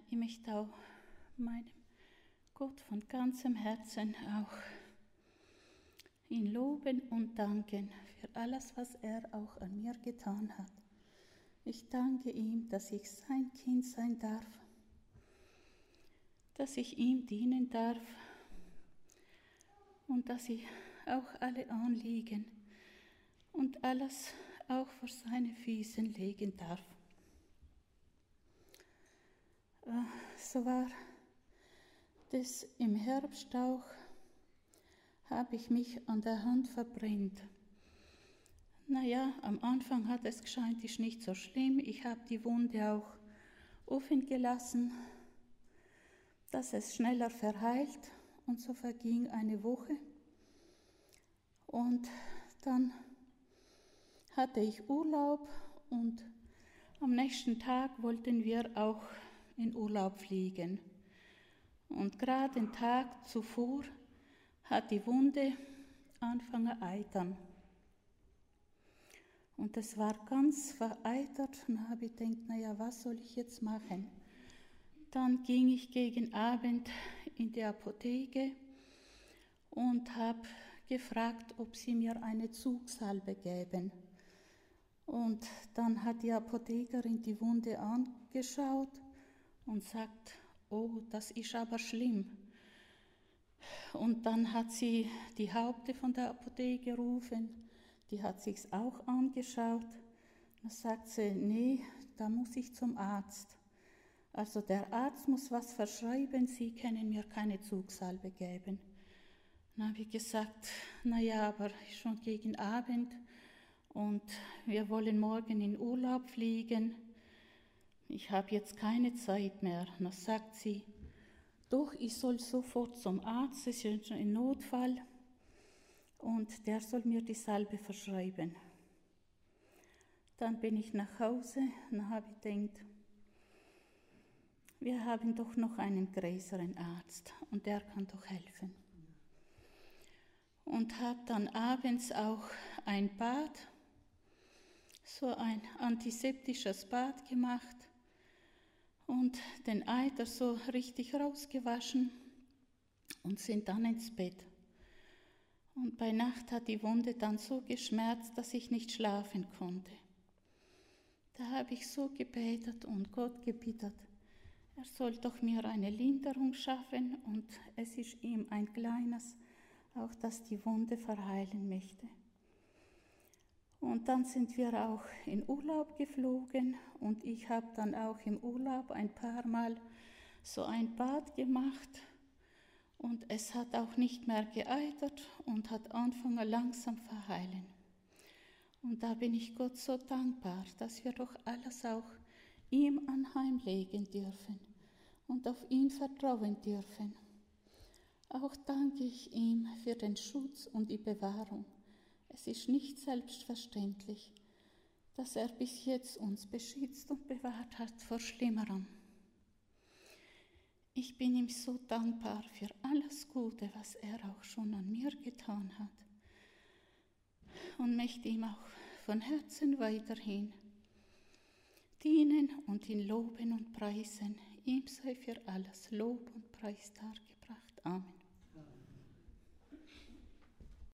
ich möchte auch meinem Gott von ganzem Herzen auch ihn loben und danken für alles, was er auch an mir getan hat. Ich danke ihm, dass ich sein Kind sein darf, dass ich ihm dienen darf und dass ich auch alle Anliegen und alles auch vor seine Füßen legen darf. So war das im Herbst auch, habe ich mich an der Hand verbrennt. Naja, am Anfang hat es gescheint, ist nicht so schlimm. Ich habe die Wunde auch offen gelassen, dass es schneller verheilt. Und so verging eine Woche. Und dann hatte ich Urlaub und am nächsten Tag wollten wir auch in Urlaub fliegen. Und gerade den Tag zuvor hat die Wunde angefangen zu eitern. Und es war ganz vereitert und da habe ich gedacht, naja, was soll ich jetzt machen? Dann ging ich gegen Abend in die Apotheke und habe gefragt, ob sie mir eine Zugsalbe geben. Und dann hat die Apothekerin die Wunde angeschaut und sagt, oh, das ist aber schlimm. Und dann hat sie die Haupte von der Apotheke gerufen, die hat sich's auch angeschaut. Dann sagt sie, nee, da muss ich zum Arzt. Also der Arzt muss was verschreiben, Sie können mir keine Zugsalbe geben. Dann habe ich gesagt, naja, aber schon gegen Abend und wir wollen morgen in Urlaub fliegen. Ich habe jetzt keine Zeit mehr. Dann sagt sie, doch, ich soll sofort zum Arzt, es ist ein Notfall und der soll mir die Salbe verschreiben. Dann bin ich nach Hause und habe ich gedacht, wir haben doch noch einen größeren Arzt und der kann doch helfen. Und habe dann abends auch ein Bad, so ein antiseptisches Bad gemacht und den Eiter so richtig rausgewaschen und sind dann ins Bett. Und bei Nacht hat die Wunde dann so geschmerzt, dass ich nicht schlafen konnte. Da habe ich so gebetet und Gott gebeten, er soll doch mir eine Linderung schaffen und es ist ihm ein kleines, auch dass die Wunde verheilen möchte. Und dann sind wir auch in Urlaub geflogen und ich habe dann auch im Urlaub ein paar Mal so ein Bad gemacht und es hat auch nicht mehr geeitert und hat angefangen langsam verheilen. Und da bin ich Gott so dankbar, dass wir doch alles auch ihm anheimlegen dürfen und auf ihn vertrauen dürfen. Auch danke ich ihm für den Schutz und die Bewahrung. Es ist nicht selbstverständlich, dass er bis jetzt uns beschützt und bewahrt hat vor Schlimmerem. Ich bin ihm so dankbar für alles Gute, was er auch schon an mir getan hat und möchte ihm auch von Herzen weiterhin dienen und ihn loben und preisen. Ihm sei für alles Lob und Preis dargebracht. Amen.